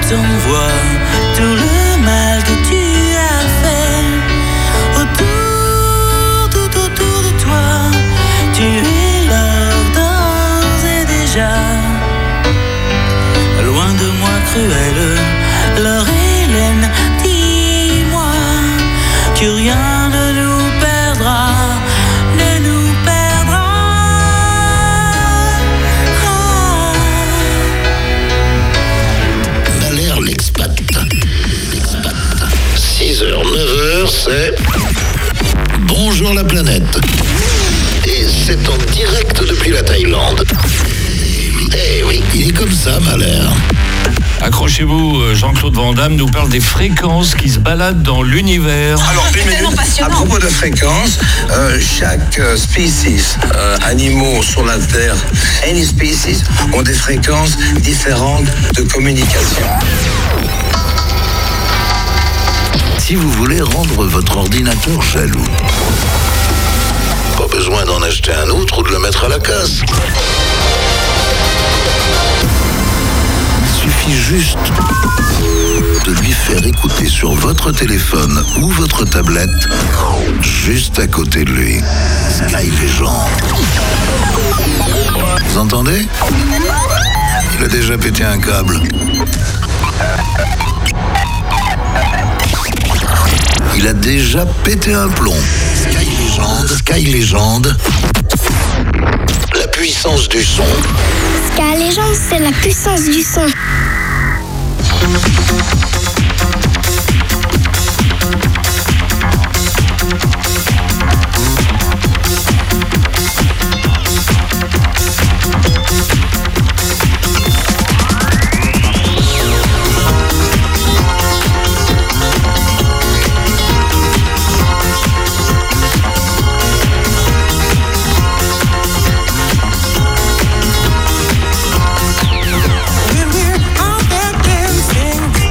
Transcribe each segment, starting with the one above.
t'envoie tout le mal que tu as fait. Tout autour de toi, tu es l'or d'ores et déjà. Loin de moi cruelle, Laure-Hélène, dis-moi que rien ne nous perdra, ne nous perdra. Mahler l'expat. 6h, 9h, c'est Bonjour la planète. Et c'est en direct depuis la Thaïlande. Eh oui, il est comme ça, Mahler. Accrochez-vous, Jean-Claude Van Damme nous parle des fréquences qui se baladent dans l'univers. Alors, une minute, à propos de fréquences, chaque species, animaux sur la Terre, any species, ont des fréquences différentes de communication. Si vous voulez rendre votre ordinateur jaloux, pas besoin d'en acheter un autre ou de le mettre à la casse. Il suffit juste de lui faire écouter sur votre téléphone ou votre tablette, juste à côté de lui, Sky Legend. Vous entendez? Il a déjà pété un câble. Il a déjà pété un plomb. Sky Legend. La puissance du son. Sky Legend, c'est la puissance du son. When we're out there dancing.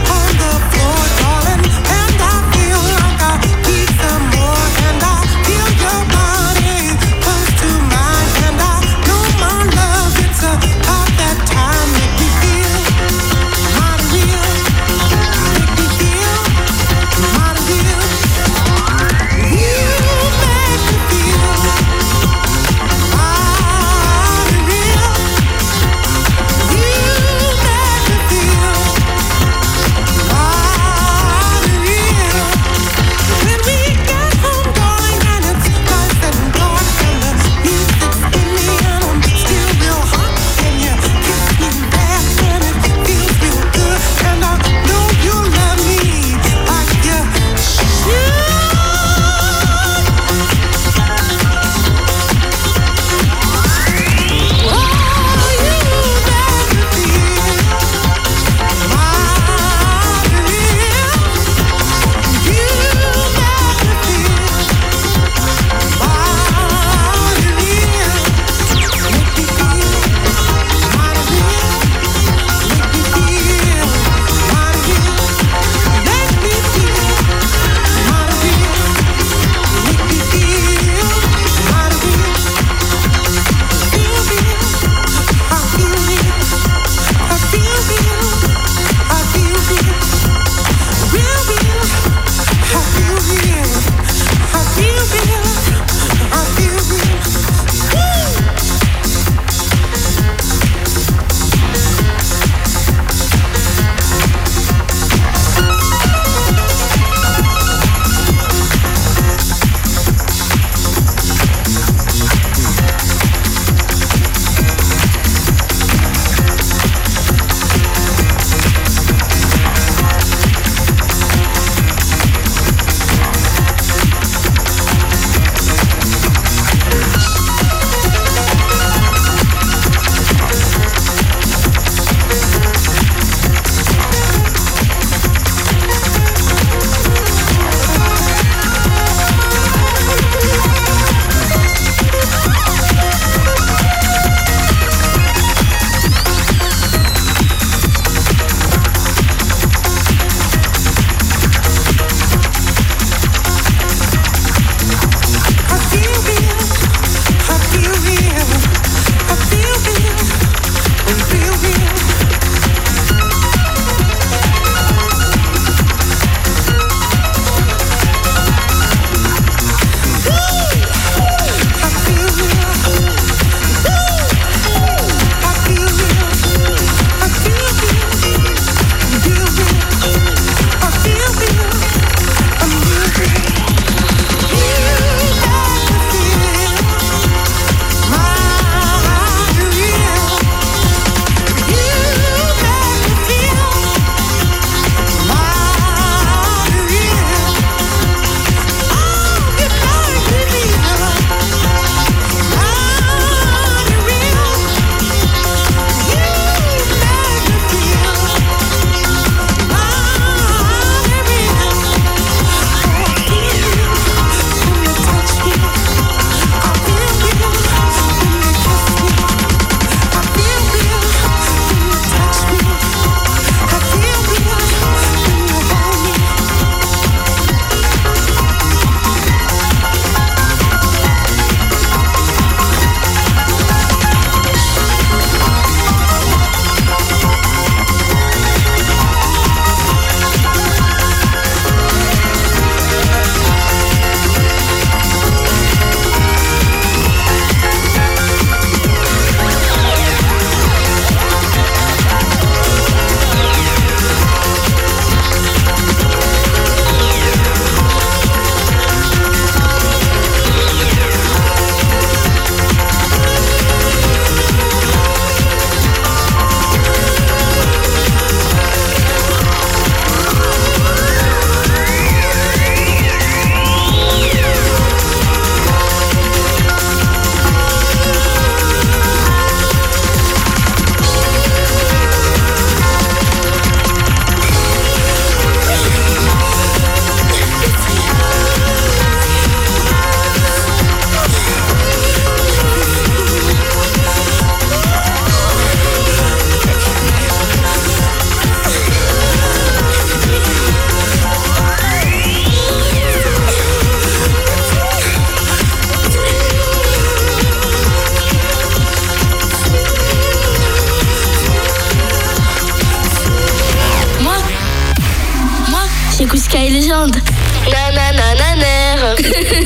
légende. Nananananer.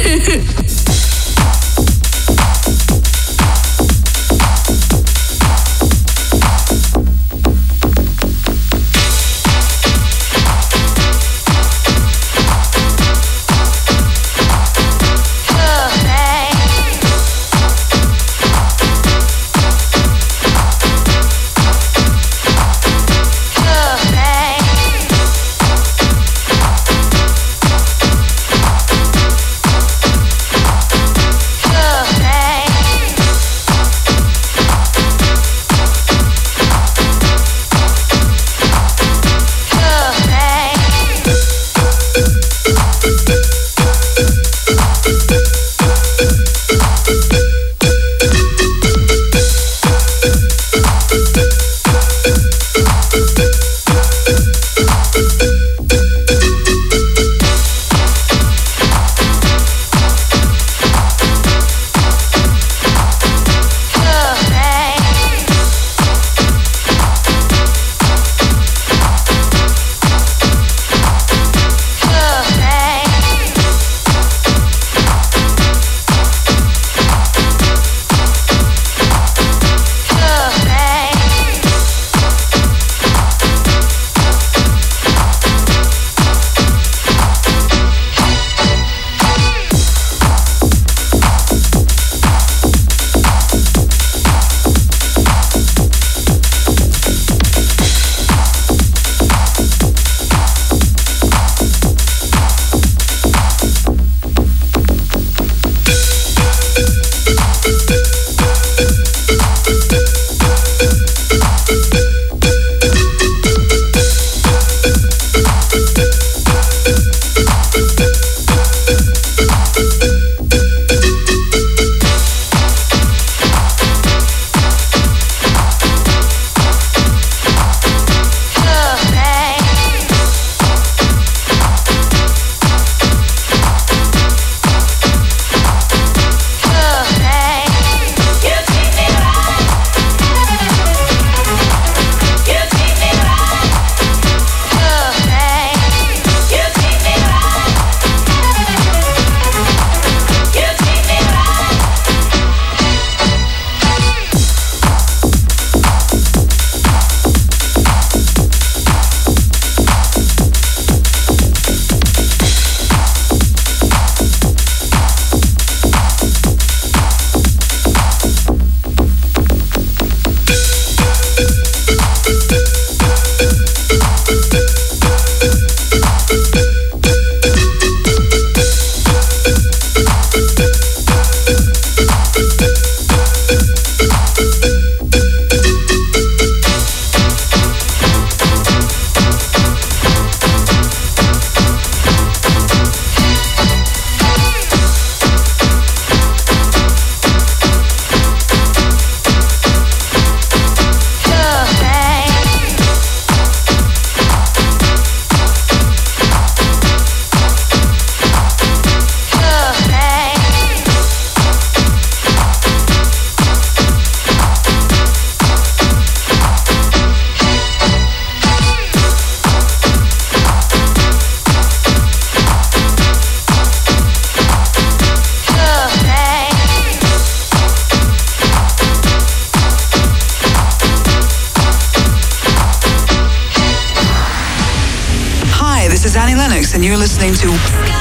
and you're listening to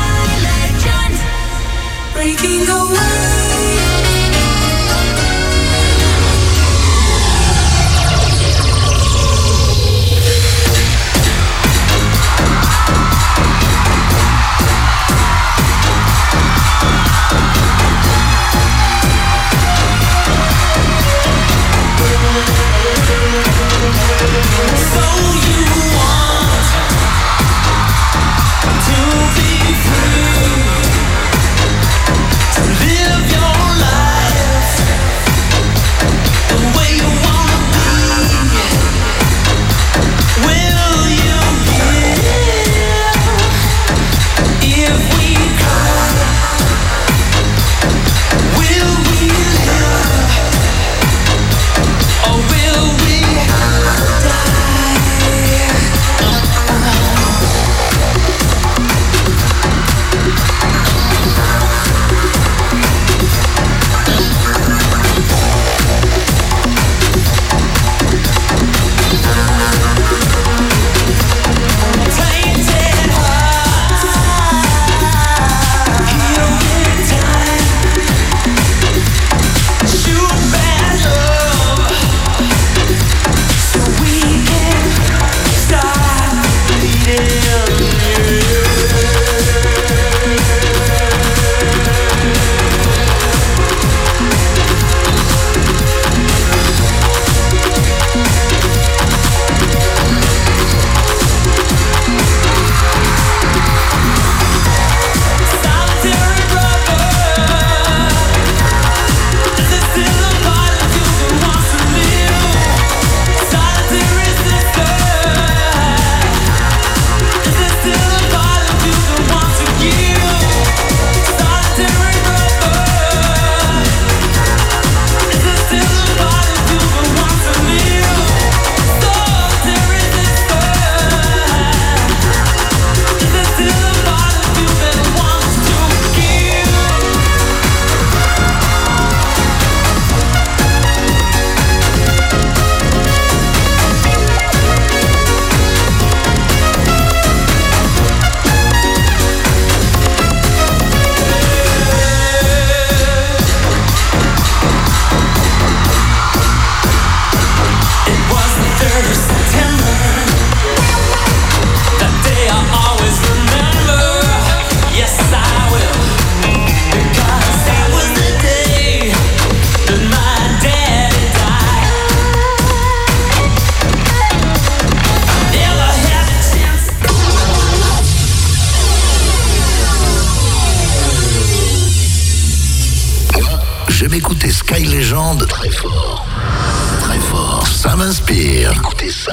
Breaking away. To be free, to live your écoutez Sky Legend très fort. Très fort. Ça m'inspire. Écoutez ça.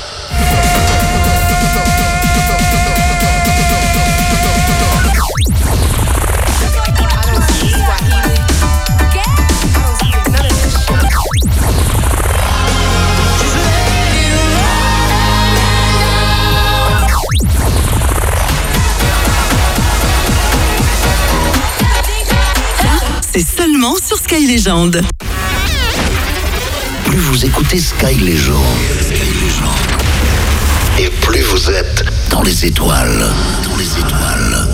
C'est seulement sur Sky Legend. Plus vous écoutez Sky Legend, et plus vous êtes dans les étoiles. Dans les étoiles.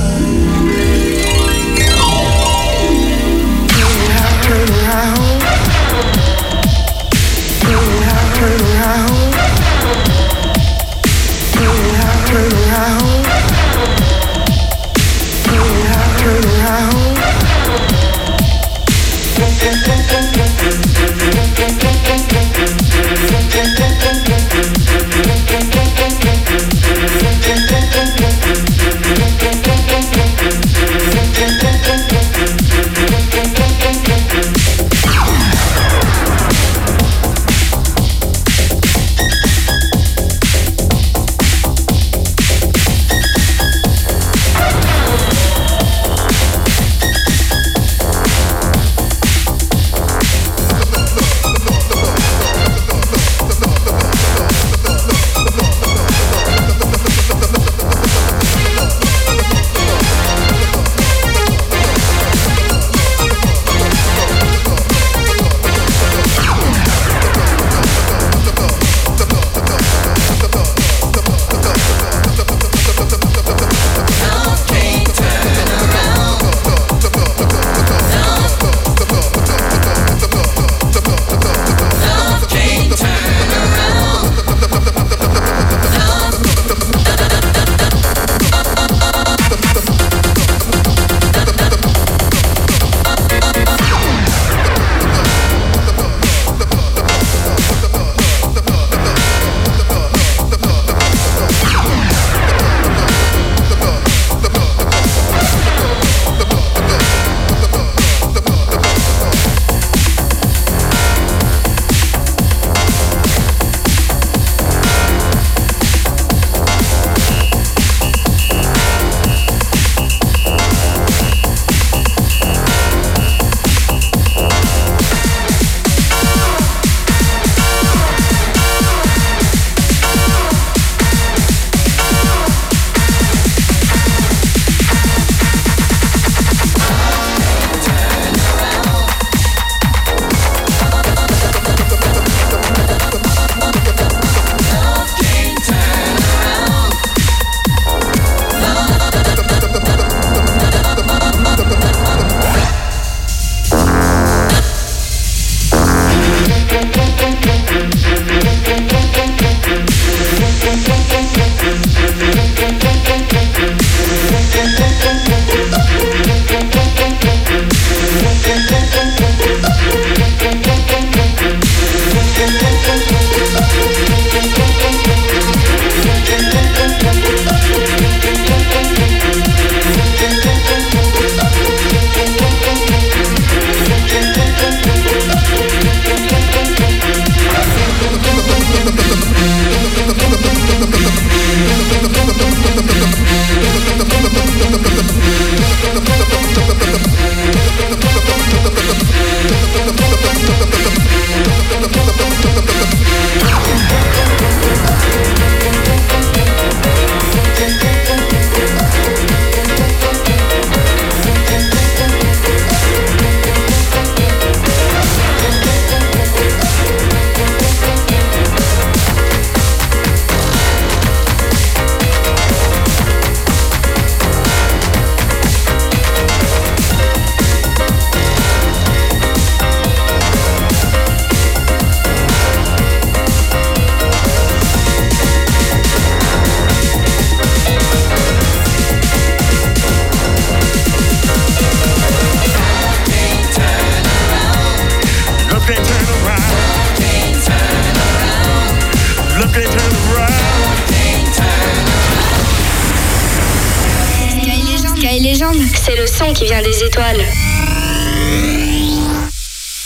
Sky Legend, c'est le son qui vient des étoiles.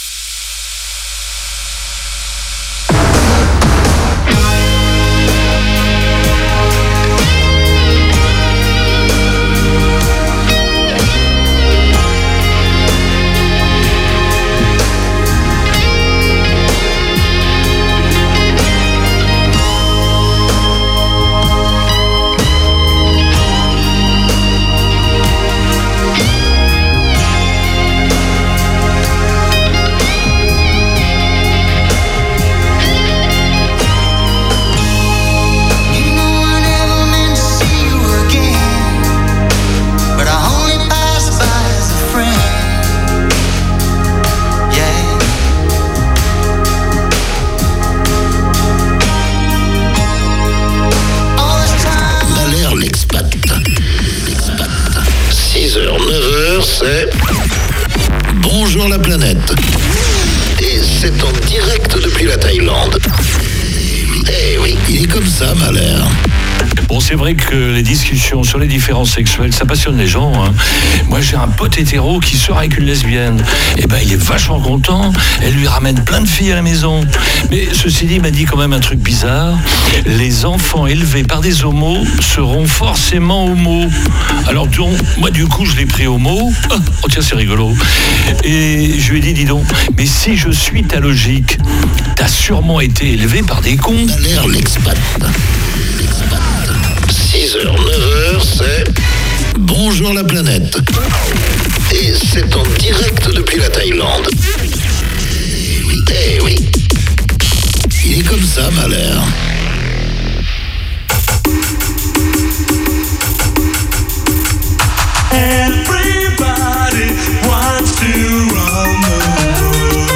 c'est Bonjour la planète. Et c'est en direct depuis la Thaïlande. Eh oui, il est comme ça, Malher. Bon, c'est vrai que les discussions sur les différences sexuelles, ça passionne les gens. Hein. Moi, j'ai un pote hétéro qui sort avec une lesbienne. Et ben, il est vachement content. Elle lui ramène plein de filles à la maison. Mais ceci dit, il m'a dit quand même un truc bizarre. Les enfants élevés par des homos seront forcément homos. Alors, donc, moi, du coup, je l'ai pris homo. Oh, tiens, c'est rigolo. Et je lui ai dit, dis donc, mais si je suis ta logique, t'as sûrement été élevé par des cons. Malher, l'expat. 6h, 9h, c'est Bonjour la planète. Et c'est en direct depuis la Thaïlande. Eh oui, il est comme ça, Malher. Everybody wants to roam the world.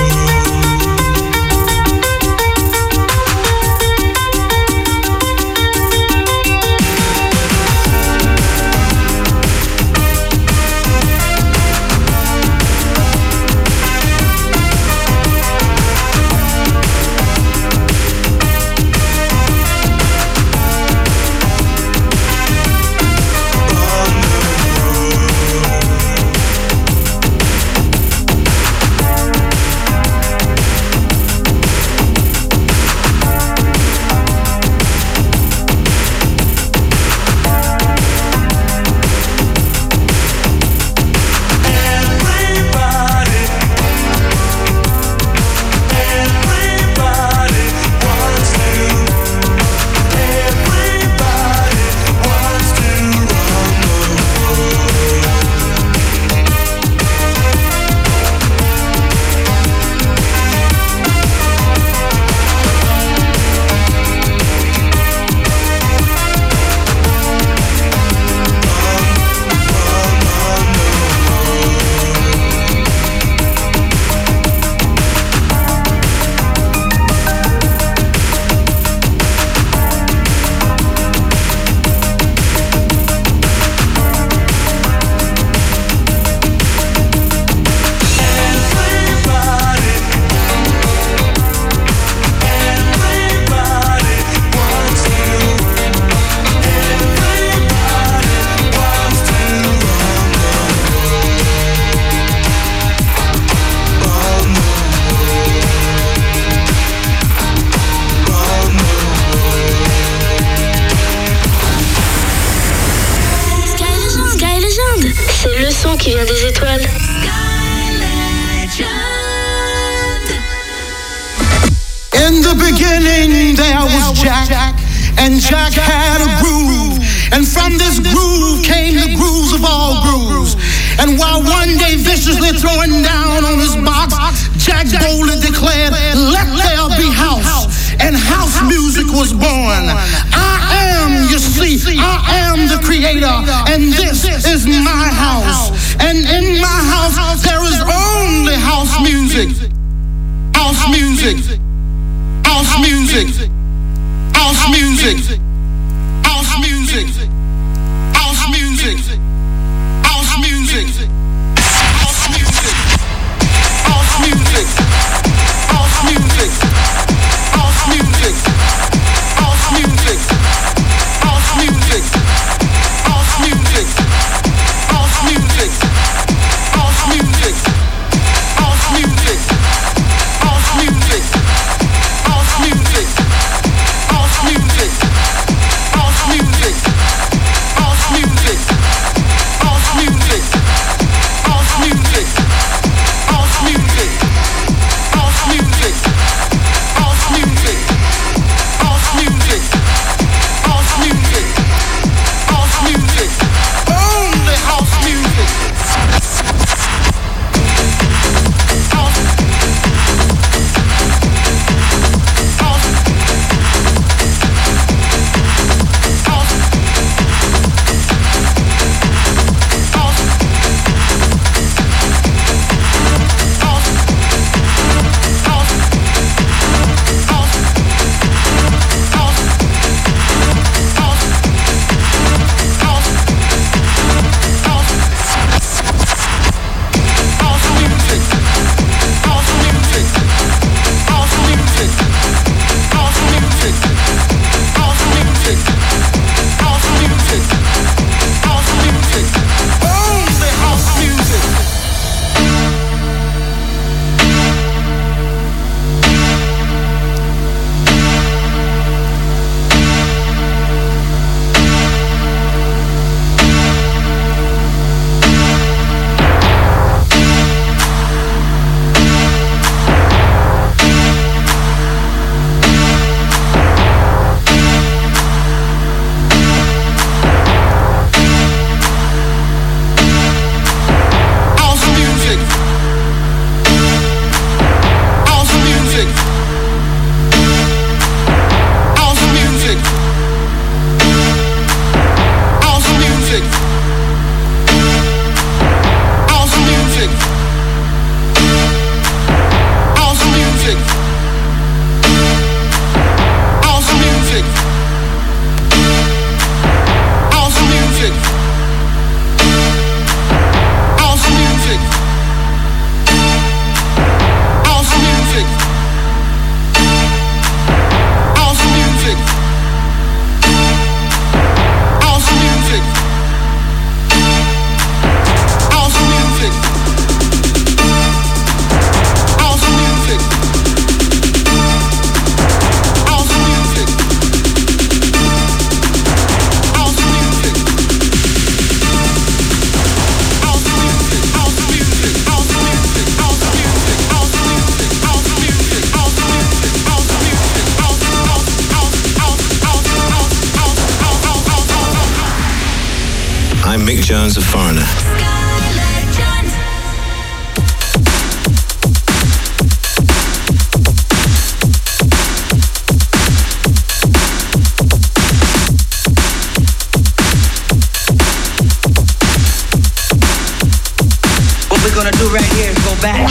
Qui vient des étoiles. In the beginning there was Jack, and Jack had a groove, and from this groove came the grooves of all grooves. And while one day viciously throwing down on his box, Jack boldly declared, "Let there be house," and house music was born. You see, I am the creator, and this is my house. And in my house, there is only house music. House music. House music. House music. House music. House music. House music. House music. House music. House music. House music. House music. House music, house music, house music, house music, house music, house music, house music, house music, I'm Mick Jones of Foreigner. What we're gonna do right here is go back.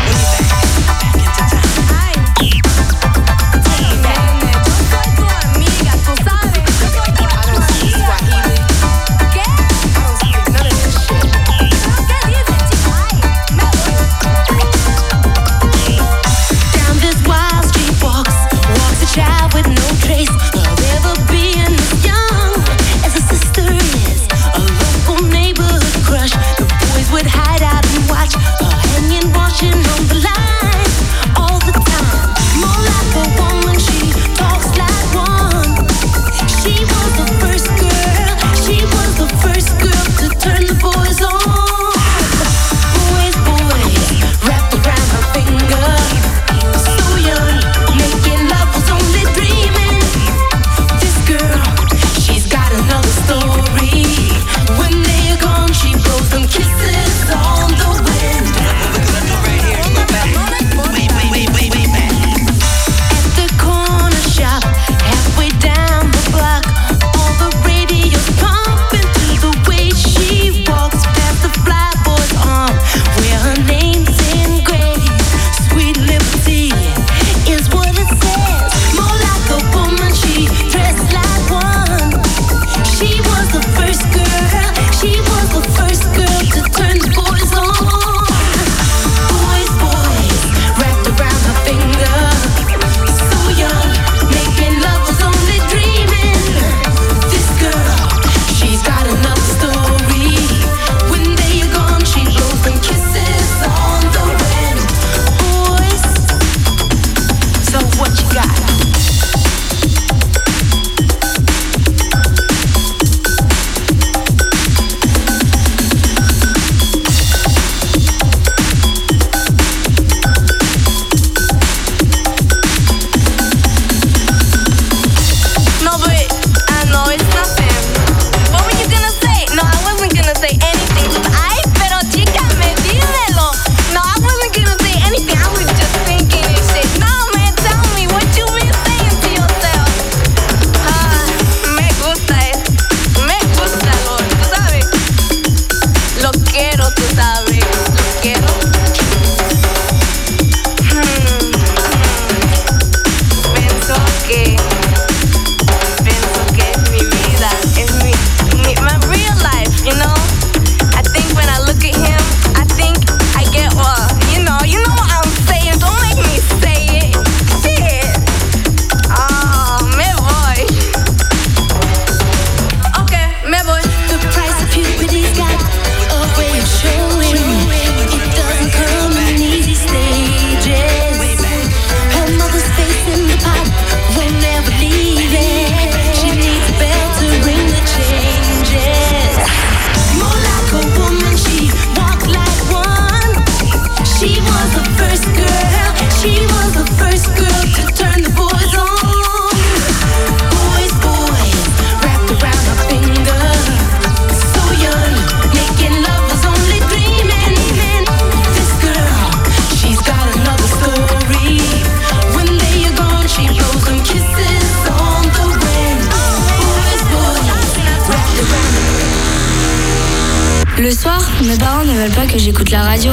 Le soir, mes parents ne veulent pas que j'écoute la radio.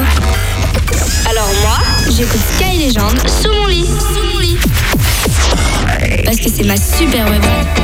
Alors moi, j'écoute Sky Legend sous mon lit. Parce que c'est ma super web radio.